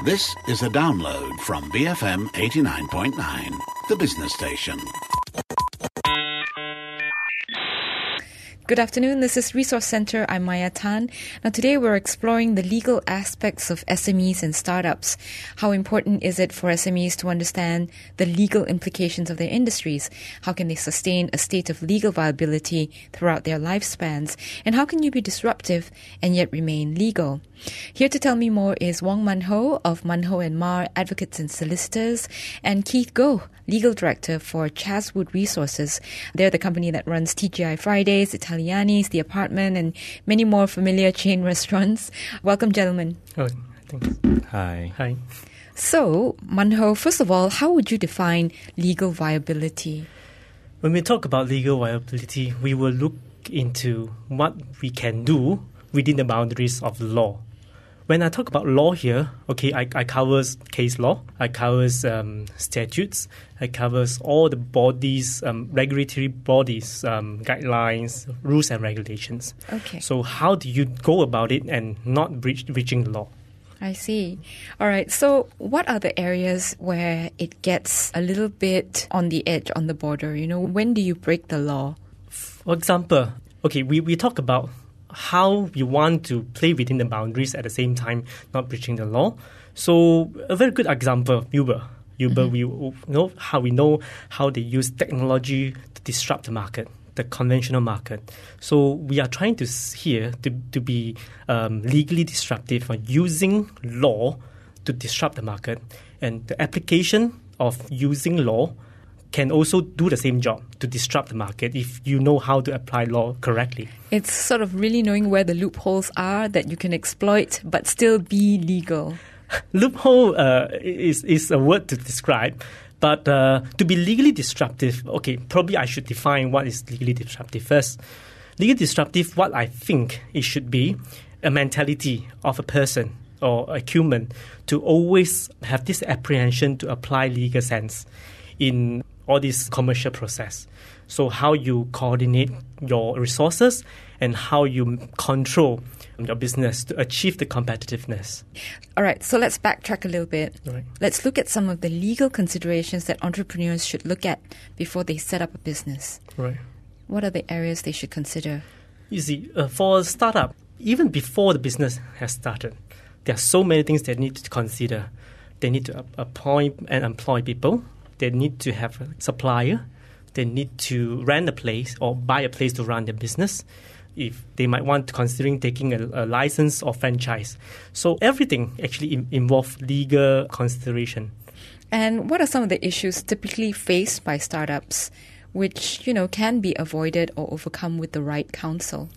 This is a download from BFM 89.9, the business station. Good afternoon, this is Resource Centre. I'm Maya Tan. Now today we're exploring the legal aspects of SMEs and startups. How important is it for SMEs to understand the legal implications of their industries? How can they sustain a state of legal viability throughout their lifespans? And how can you be disruptive and yet remain legal? Here to tell me more is Wong Man Ho of Man Ho & Mar Advocates and Solicitors, and Keith Goh, Legal Director for Chaswood Resources. They're the company that runs TGI Fridays, Italiani's, The Apartment, and many more familiar chain restaurants. Welcome, gentlemen. Oh, thanks. Hi. Hi. So, Man Ho, first of all, how would you define legal viability? When we talk about legal viability, we will look into what we can do within the boundaries of law. When I talk about law here, I covers case law, I covers statutes, I covers all the bodies, regulatory bodies, guidelines, rules and regulations. Okay. So how do you go about it and not breaching the law? I see. All right. So what are the areas where it gets a little bit on the edge, on the border? You know, when do you break the law? For example, we talk about how we want to play within the boundaries at the same time not breaching the law. So a very good example, Uber. We know how they use technology to disrupt the market, the conventional market. So we are trying to be legally disruptive or using law to disrupt the market. And the application of using law can also do the same job to disrupt the market if you know how to apply law correctly. It's sort of really knowing where the loopholes are that you can exploit but still be legal. Loophole is a word to describe, but to be legally disruptive, probably I should define what is legally disruptive first. Legally disruptive, what I think it should be, a mentality of a person or a human to always have this apprehension to apply legal sense in all this commercial process. So how you coordinate your resources and how you control your business to achieve the competitiveness. All right, so let's backtrack a little bit. Right. Let's look at some of the legal considerations that entrepreneurs should look at before they set up a business. Right. What are the areas they should consider? You see, for a startup, even before the business has started, there are so many things they need to consider. They need to appoint and employ people. They need to have a supplier. They need to rent a place or buy a place to run their business. If they might want to considering taking a license or franchise. So everything actually involves legal consideration. And what are some of the issues typically faced by startups which, can be avoided or overcome with the right counsel?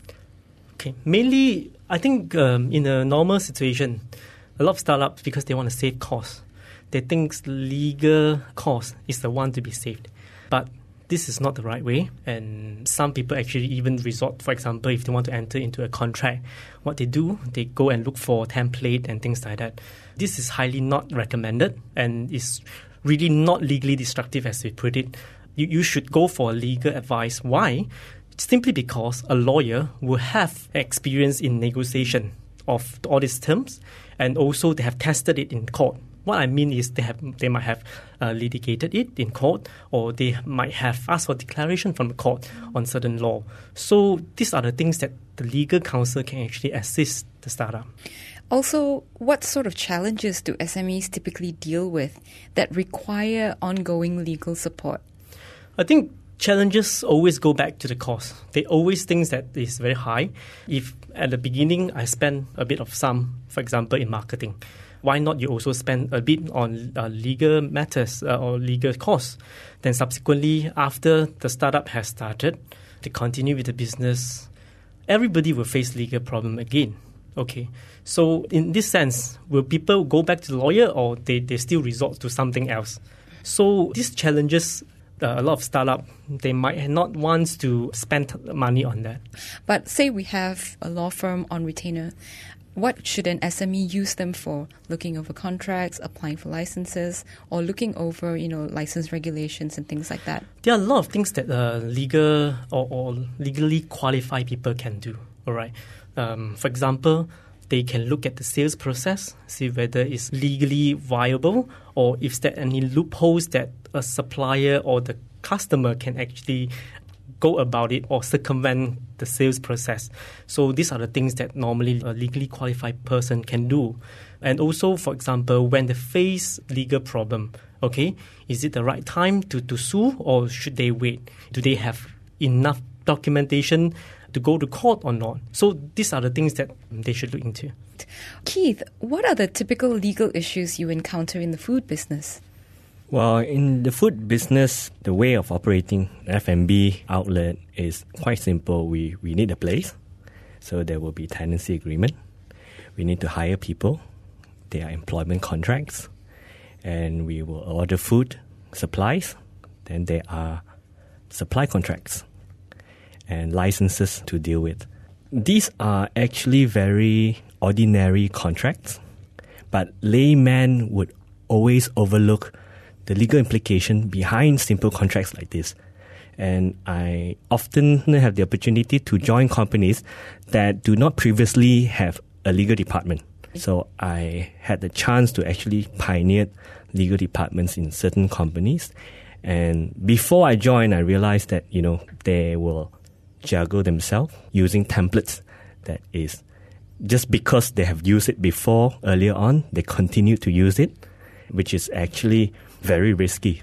Mainly, I think in a normal situation, a lot of startups, because they want to save costs, they think legal cost is the one to be saved. But this is not the right way. And some people actually even resort, for example, if they want to enter into a contract, what they do, they go and look for a template and things like that. This is highly not recommended and is really not legally destructive, as we put it. You should go for legal advice. Why? Simply because a lawyer will have experience in negotiation of all these terms, and also they have tested it in court. What I mean is they might have litigated it in court, or they might have asked for declaration from the court on certain law. So these are the things that the legal counsel can actually assist the startup. Also, what sort of challenges do SMEs typically deal with that require ongoing legal support? I think challenges always go back to the cost. They always think that it's very high. If at the beginning I spend a bit of sum, for example, in marketing, why not you also spend a bit on legal matters or legal costs? Then subsequently, after the startup has started, to continue with the business, everybody will face legal problem again. So in this sense, will people go back to the lawyer or they still resort to something else? So these challenges, a lot of startup, they might not want to spend money on that. But say we have a law firm on retainer. What should an SME use them for? Looking over contracts, applying for licenses, or looking over, license regulations and things like that? There are a lot of things that legal or legally qualified people can do. All right. For example, They can look at the sales process, see whether it's legally viable or if there are any loopholes that a supplier or the customer can actually go about it or circumvent the sales process. So these are the things that normally a legally qualified person can do. And also, for example, when they face legal problem, okay, is it the right time to sue or should they wait? Do they have enough documentation to go to court or not? So these are the things that they should look into. Keith, what are the typical legal issues you encounter in the food business? Well, in the food business, the way of operating an F&B outlet is quite simple. We need a place, so there will be tenancy agreement. We need to hire people. There are employment contracts. And we will order food, supplies. Then there are supply contracts and licenses to deal with. These are actually very ordinary contracts, but layman would always overlook the legal implication behind simple contracts like this. And I often have the opportunity to join companies that do not previously have a legal department. So I had the chance to actually pioneer legal departments in certain companies. And before I joined, I realized that, they will juggle themselves using templates that is just because they have used it before earlier on, they continue to use it, which is actually very risky.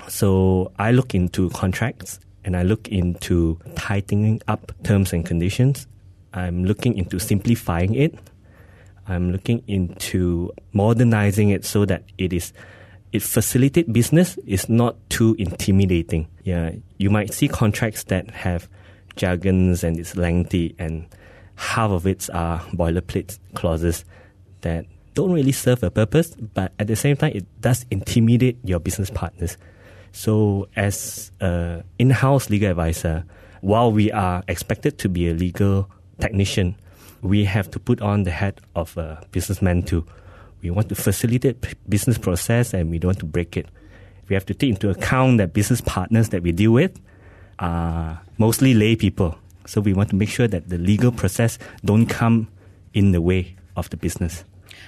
So I look into contracts and I look into tightening up terms and conditions. I'm looking into simplifying it. I'm looking into modernizing it so that it facilitates business, is not too intimidating. Yeah, you might see contracts that have jargons and it's lengthy, and half of it are boilerplate clauses that don't really serve a purpose, but at the same time, it does intimidate your business partners. So as an in-house legal advisor, while we are expected to be a legal technician, we have to put on the hat of a businessman too. We want to facilitate business process and we don't want to break it. We have to take into account that business partners that we deal with are mostly lay people. So we want to make sure that the legal process don't come in the way of the business.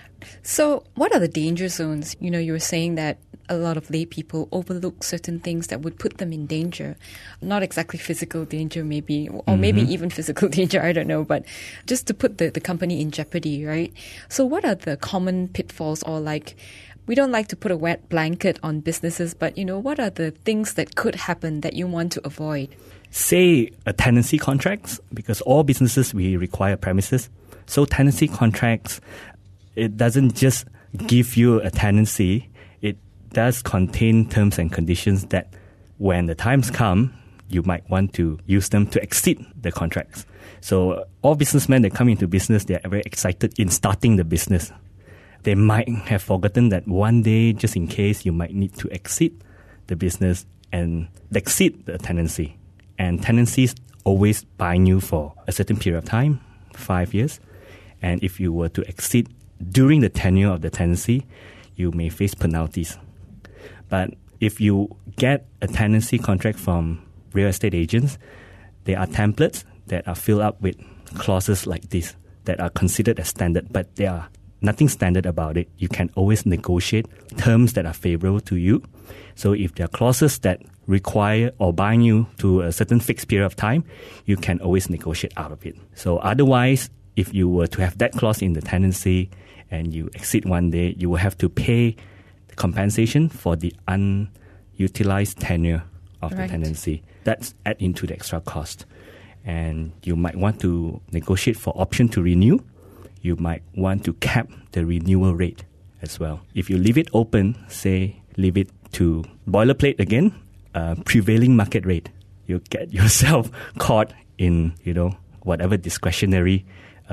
So what are the danger zones? You were saying that a lot of lay people overlook certain things that would put them in danger. Not exactly physical danger maybe, or maybe even physical danger, I don't know, but just to put the company in jeopardy, right? So what are the common pitfalls, or we don't like to put a wet blanket on businesses, but what are the things that could happen that you want to avoid? Say a tenancy contracts, because all businesses, we require premises. So tenancy contracts, it doesn't just give you a tenancy, it does contain terms and conditions that when the times come, you might want to use them to exceed the contracts. So all businessmen that come into business, they are very excited in starting the business. They might have forgotten that one day, just in case, you might need to exceed the business and exceed the tenancy. And tenancies always bind you for a certain period of time, 5 years. And if you were to exceed during the tenure of the tenancy, you may face penalties. But if you get a tenancy contract from real estate agents, there are templates that are filled up with clauses like this that are considered as standard, but there are nothing standard about it. You can always negotiate terms that are favorable to you. So if there are clauses that require or bind you to a certain fixed period of time, you can always negotiate out of it. So otherwise, if you were to have that clause in the tenancy and you exceed one day, you will have to pay the compensation for the unutilized tenure of the tenancy. That's add into the extra cost. And you might want to negotiate for option to renew. You might want to cap the renewal rate as well. If you leave it open, say, leave it to boilerplate again, prevailing market rate, you get yourself caught in, whatever discretionary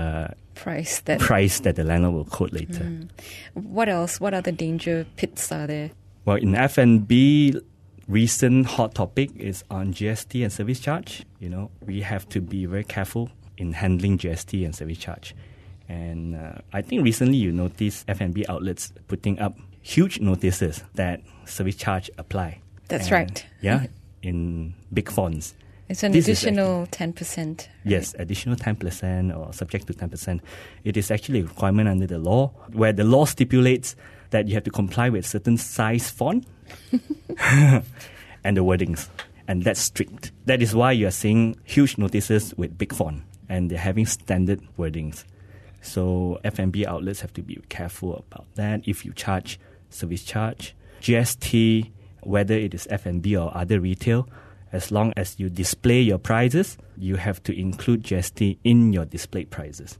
price that the landlord will quote later. What else? What other danger pits are there? Well, in F&B, recent hot topic is on GST and service charge. We have to be very careful in handling GST and service charge. And I think recently you noticed F&B outlets putting up huge notices that service charge apply. That's right. Yeah, in big fonts. It's an This is additional 10%. Yes, additional 10% or subject to 10%. It is actually a requirement under the law, where the law stipulates that you have to comply with certain size font and the wordings. And that's strict. That is why you are seeing huge notices with big font, and they're having standard wordings. So F&B outlets have to be careful about that. If you charge service charge, GST, whether it is F&B or other retail, as long as you display your prices, you have to include GST in your displayed prices.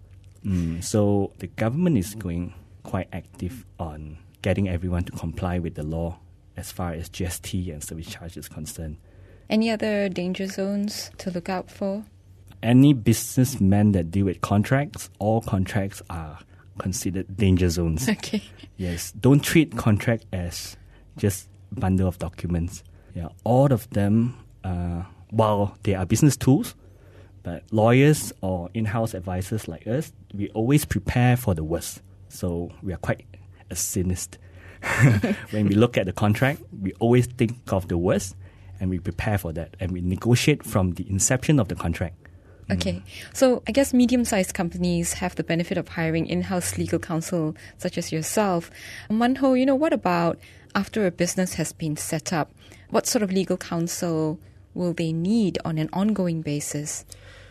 So the government is going quite active on getting everyone to comply with the law as far as GST and service charge is concerned. Any other danger zones to look out for? Any businessmen that deal with contracts, all contracts are considered danger zones. Okay. Yes, don't treat contract as just bundle of documents. Yeah, all of them, while they are business tools, but lawyers or in-house advisors like us, we always prepare for the worst. So we are quite a cynist. When we look at the contract, we always think of the worst and we prepare for that, and we negotiate from the inception of the contract. Okay, so I guess medium-sized companies have the benefit of hiring in-house legal counsel such as yourself. Manho, what about after a business has been set up? What sort of legal counsel will they need on an ongoing basis?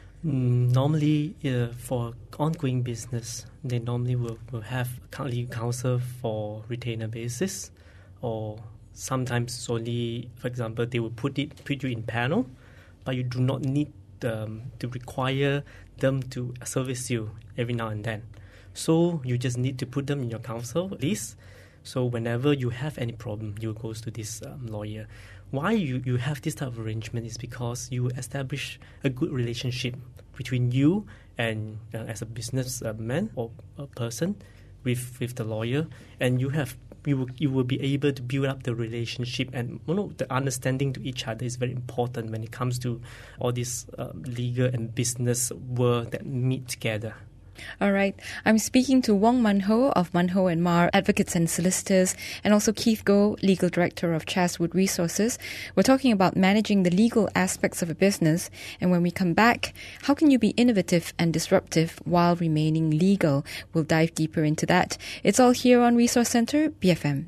Normally, for ongoing business, they normally will have legal counsel for retainer basis, or sometimes it's only, for example, they will put you in panel, but you do not need to require them to service you every now and then. So you just need to put them in your counsel list. So whenever you have any problem, you go to this lawyer. Why you have this type of arrangement is because you establish a good relationship between you and as a businessman or a person with the lawyer, and you will be able to build up the relationship, and the understanding to each other is very important when it comes to all this legal and business world that meet together. All right. I'm speaking to Wong Manho of Manho & Mar Advocates and Solicitors, and also Keith Goh, Legal Director of Chaswood Resources. We're talking about managing the legal aspects of a business, and when we come back, how can you be innovative and disruptive while remaining legal? We'll dive deeper into that. It's all here on Resource Centre, BFM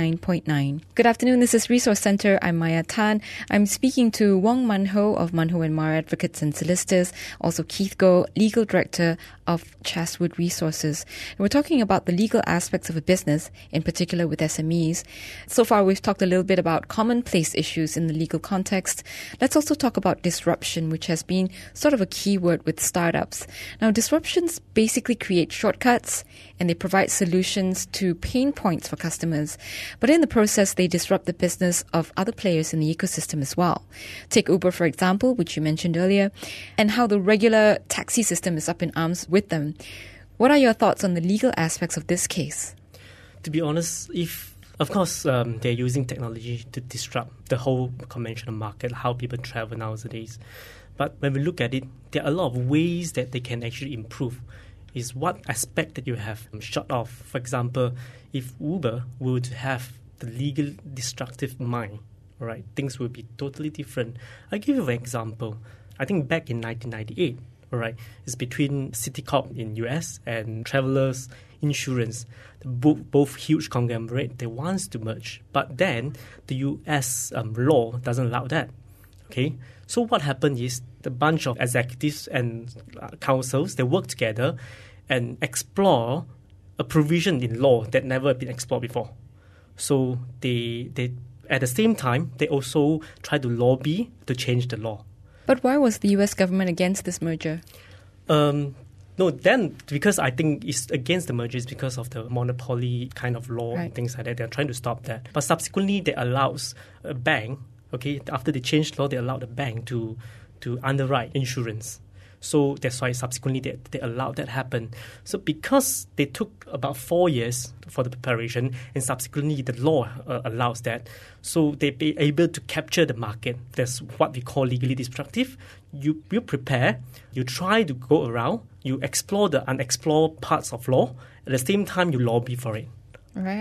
89.9. Good afternoon, this is Resource Centre. I'm Maya Tan. I'm speaking to Wong Manho of Manho & Mar Advocates and Solicitors, also Keith Goh, Legal Director of Chaswood Resources. And we're talking about the legal aspects of a business, in particular with SMEs. So far, we've talked a little bit about commonplace issues in the legal context. Let's also talk about disruption, which has been sort of a key word with startups. Now, disruptions basically create shortcuts and they provide solutions to pain points for customers. But in the process, they disrupt the business of other players in the ecosystem as well. Take Uber, for example, which you mentioned earlier, and how the regular taxi system is up in arms with them. What are your thoughts on the legal aspects of this case? To be honest, of course, they're using technology to disrupt the whole conventional market, how people travel nowadays. But when we look at it, there are a lot of ways that they can actually improve. Is what aspect that you have shut off. For example, if Uber would have the legal destructive mind, right, things would be totally different. I'll give you an example. I think back in 1998, all right, it's between Citicorp in US and Travelers Insurance, both huge conglomerate. They want to merge, but then the US law doesn't allow that. Okay, so what happened is the bunch of executives and councils, they work together and explore a provision in law that never been explored before. So they at the same time they also try to lobby to change the law. But why was the US government against this merger? No, then because I think it's against the merger is because of the monopoly kind of law and things like that. They're trying to stop that. But subsequently, they allows a bank, okay, after they changed law, they allowed the bank to underwrite insurance. So that's why subsequently they allowed that happen. So because they took about 4 years for the preparation, and subsequently the law allows that, so they be able to capture the market. That's what we call legally destructive. You prepare, you try to go around, you explore the unexplored parts of law, at the same time you lobby for it.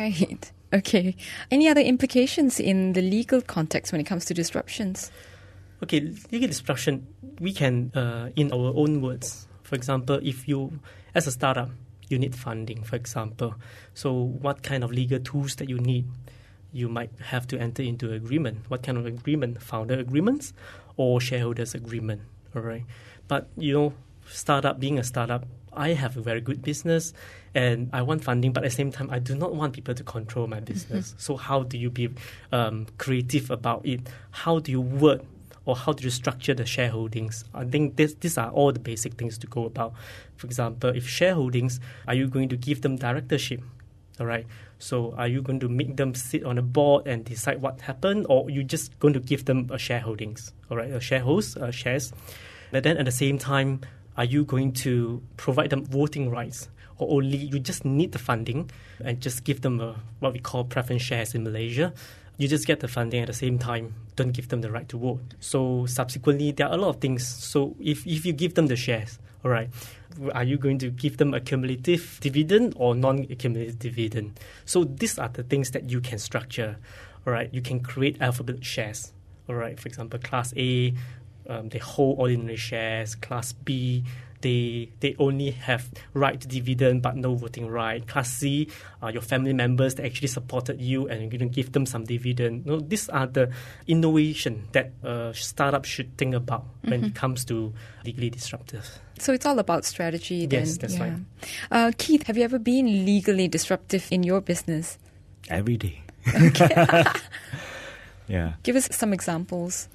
Right. Okay. Any other implications in the legal context when it comes to disruptions? Okay, legal disruption, we can, in our own words, for example, if you, as a startup, you need funding, for example. So what kind of legal tools that you need? You might have to enter into agreement. What kind of agreement? Founder agreements or shareholders agreement, all right? But, being a startup, I have a very good business and I want funding, but at the same time, I do not want people to control my business. So how do you be creative about it? How do you work or how do you structure the shareholdings? I think these are all the basic things to go about. For example, if shareholdings, are you going to give them directorship? All right. So are you going to make them sit on a board and decide what happened, or you just going to give them a shareholdings? All right, shares. But then at the same time, are you going to provide them voting rights, or only you just need the funding and just give them what we call preference shares in Malaysia? You just get the funding at the same time, don't give them the right to vote. So subsequently, there are a lot of things. So if you give them the shares, all right, are you going to give them a cumulative dividend or non-accumulative dividend? So these are the things that you can structure, all right? You can create alphabet shares, all right? For example, Class A, they hold ordinary shares. Class B, they only have right to dividend but no voting right. Class C, your family members that actually supported you and you're going to give them some dividend. These are the innovation that a startup should think about when it comes to legally disruptive. So it's all about strategy then. Yes, that's right. Keith, have you ever been legally disruptive in your business? Every day. Okay. Yeah. Give us some examples.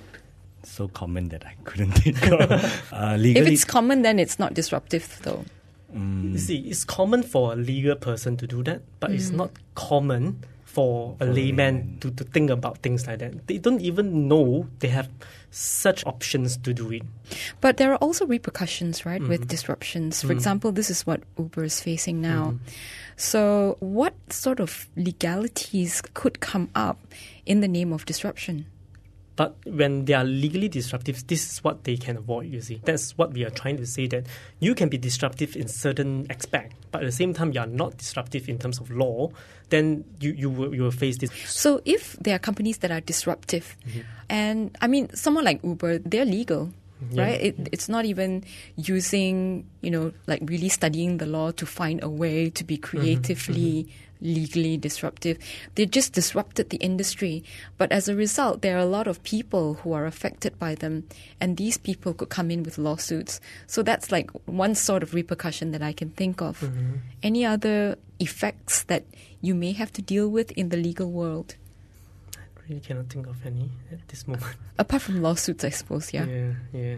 So common that I couldn't think of. Legally, if it's common, then it's not disruptive, though. You see, it's common for a legal person to do that, but it's not common for a layman to think about things like that. They don't even know they have such options to do it. But there are also repercussions, right, with disruptions. For example, this is what Uber is facing now. So what sort of legalities could come up in the name of disruption? But when they are legally disruptive, this is what they can avoid, you see. That's what we are trying to say, that you can be disruptive in certain aspect, but at the same time you are not disruptive in terms of law, then you will face this. So if there are companies that are disruptive, and I mean, someone like Uber, they're legal, right? It's not even using, like really studying the law to find a way to be creatively legally disruptive. They just disrupted the industry. But as a result, there are a lot of people who are affected by them, and these people could come in with lawsuits. So that's like one sort of repercussion that I can think of. Any other effects that you may have to deal with in the legal world? I really cannot think of any at this moment. Apart from lawsuits, I suppose, yeah. Yeah.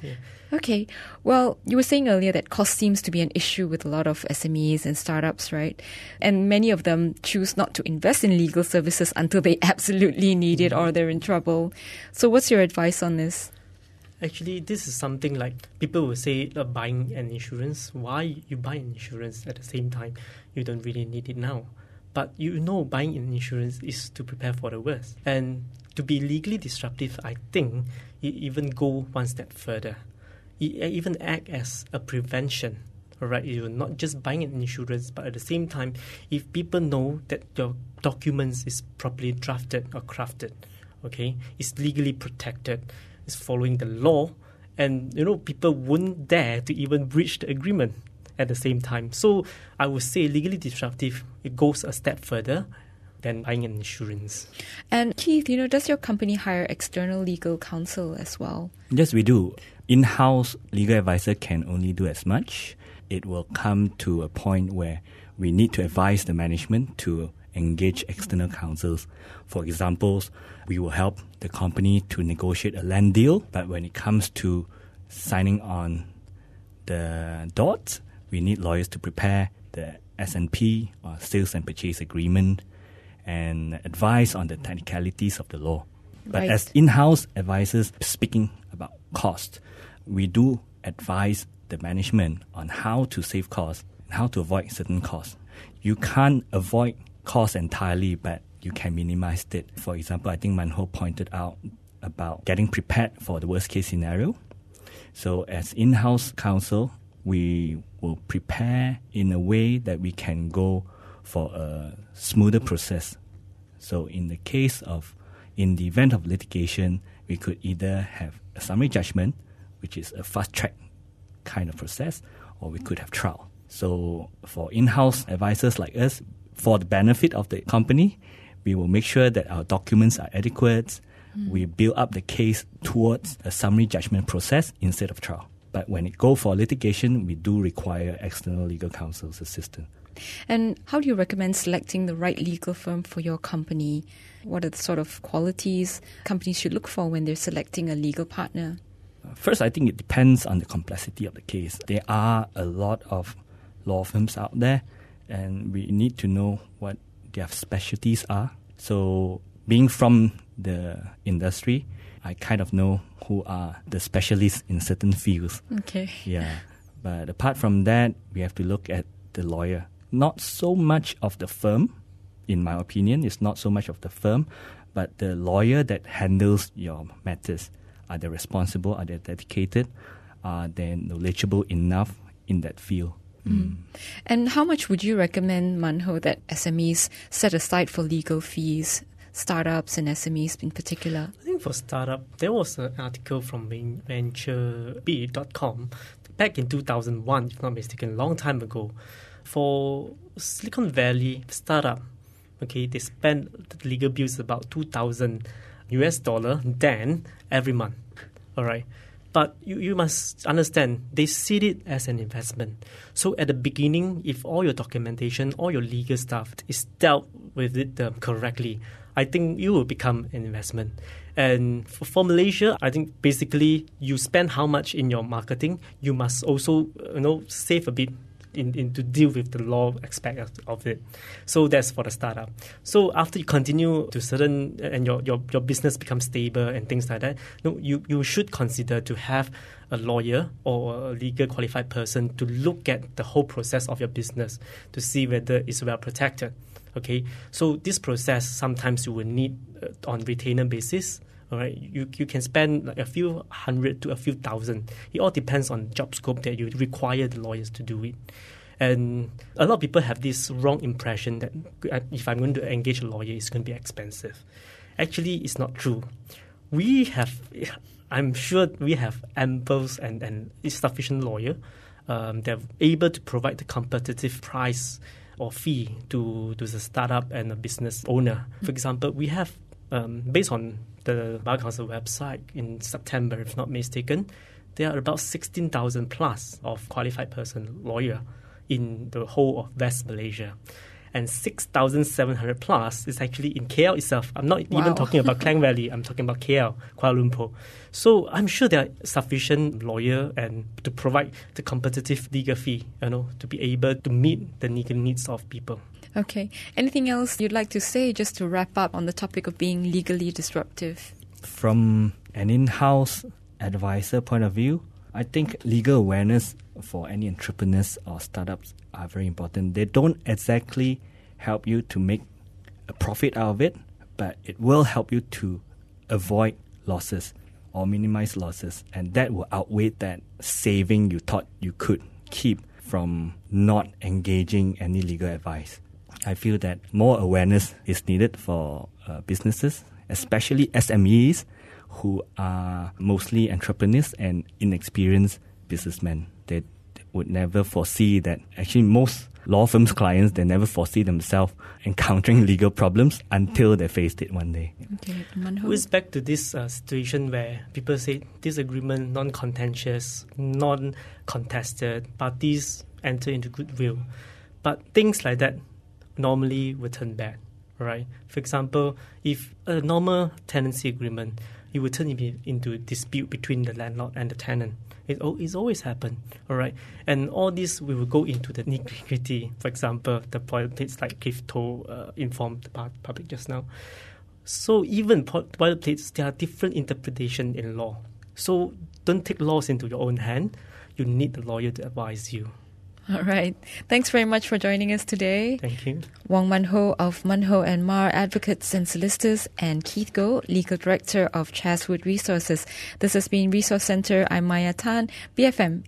Okay. Well, you were saying earlier that cost seems to be an issue with a lot of SMEs and startups, right? And many of them choose not to invest in legal services until they absolutely need it or they're in trouble. So what's your advice on this? Actually, this is something like people will say buying an insurance. Why you buy an insurance at the same time? You don't really need it now. But buying an insurance is to prepare for the worst. And to be legally disruptive, I think it even go one step further. It even act as a prevention. All right, you're not just buying an insurance, but at the same time, if people know that your documents is properly drafted or crafted, okay, it's legally protected, it's following the law, and people wouldn't dare to even breach the agreement at the same time. So I would say legally disruptive, it goes a step further than buying an insurance. And Keith, does your company hire external legal counsel as well? Yes, we do. In-house legal advisor can only do as much. It will come to a point where we need to advise the management to engage external counsels. For example, we will help the company to negotiate a land deal, but when it comes to signing on the dots, we need lawyers to prepare the S&P or sales and purchase agreement and advise on the technicalities of the law. But Right. as in-house advisors, speaking about cost, we do advise the management on how to save costs and how to avoid certain costs. You can't avoid costs entirely, but you can minimize it. For example, I think Manho pointed out about getting prepared for the worst case scenario. So as in-house counsel, we will prepare in a way that we can go for a smoother process. So in the event of litigation, We could either have a summary judgment, which is a fast-track kind of process, or we could have trial. So for in-house advisors like us, for the benefit of the company, we will make sure that our documents are adequate. We build up the case towards a summary judgment process instead of trial. But when it goes for litigation, we do require external legal counsel's assistance. And how do you recommend selecting the right legal firm for your company? What are the sort of qualities companies should look for when they're selecting a legal partner? First, I think it depends on the complexity of the case. There are a lot of law firms out there, and we need to know what their specialties are. So being from the industry, I kind of know who are the specialists in certain fields. Okay. Yeah. But apart from that, we have to look at the lawyer. Not so much of the firm, in my opinion, it's not so much of the firm, but the lawyer that handles your matters. Are they responsible? Are they dedicated? Are they knowledgeable enough in that field? And how much would you recommend, Manho, that SMEs set aside for legal fees, startups and SMEs in particular? I think for startup, there was an article from VentureBeat.com back in 2001, if not mistaken, a long time ago. For Silicon Valley startup, okay, they spend the legal bills about $2,000 then every month. All right. But you must understand, they see it as an investment. So at the beginning, if all your documentation, all your legal stuff is dealt with it correctly, I think you will become an investment. And for Malaysia, I think basically you spend how much in your marketing, you must also save a bit to deal with the law aspect of it. So that's for the startup. So after you continue to certain and your business becomes stable and things like that, you should consider to have a lawyer or a legal qualified person to look at the whole process of your business to see whether it's well protected. Okay, so this process sometimes you will need on retainer basis. All right, you can spend like a few hundred to a few thousand. It all depends on job scope that you require the lawyers to do it. And a lot of people have this wrong impression that if I'm going to engage a lawyer, it's going to be expensive. Actually, it's not true. I'm sure we have ample and sufficient lawyer that are able to provide the competitive price or fee to the startup and the business owner. For example, we have, based on the Bar Council website in September, if not mistaken, there are about 16,000 plus of qualified person lawyer in the whole of West Malaysia. And 6,700 plus is actually in KL itself. I'm not even talking about Klang Valley. I'm talking about KL, Kuala Lumpur. So I'm sure there are sufficient lawyer and to provide the competitive legal fee, to be able to meet the legal needs of people. Okay. Anything else you'd like to say just to wrap up on the topic of being legally disruptive? From an in-house advisor point of view, I think legal awareness for any entrepreneurs or startups are very important. They don't exactly help you to make a profit out of it, but it will help you to avoid losses or minimize losses, and that will outweigh that saving you thought you could keep from not engaging any legal advice. I feel that more awareness is needed for businesses, especially SMEs, who are mostly entrepreneurs and inexperienced businessmen. They would never foresee that. Actually, most law firms' clients, they never foresee themselves encountering legal problems until they faced it one day. Okay, It's back to this situation where people say disagreement, non-contentious, non-contested, parties enter into goodwill. But things like that normally will turn bad, right? For example, if a normal tenancy agreement, it will turn into a dispute between the landlord and the tenant. It's always happened, all right? And all this, we will go into the nitty-gritty. For example, the boilerplates like Cliff told informed the public just now. So even boilerplates, there are different interpretations in law. So don't take laws into your own hand. You need a lawyer to advise you. All right. Thanks very much for joining us today. Thank you. Wong Manho of Manho and Mar Advocates and Solicitors, and Keith Goh, Legal Director of Chaswood Resources. This has been Resource Centre. I'm Maya Tan, BFM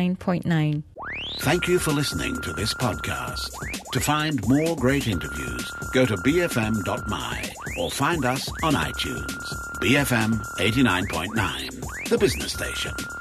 89.9. Thank you for listening to this podcast. To find more great interviews, go to bfm.my or find us on iTunes. BFM 89.9, the business station.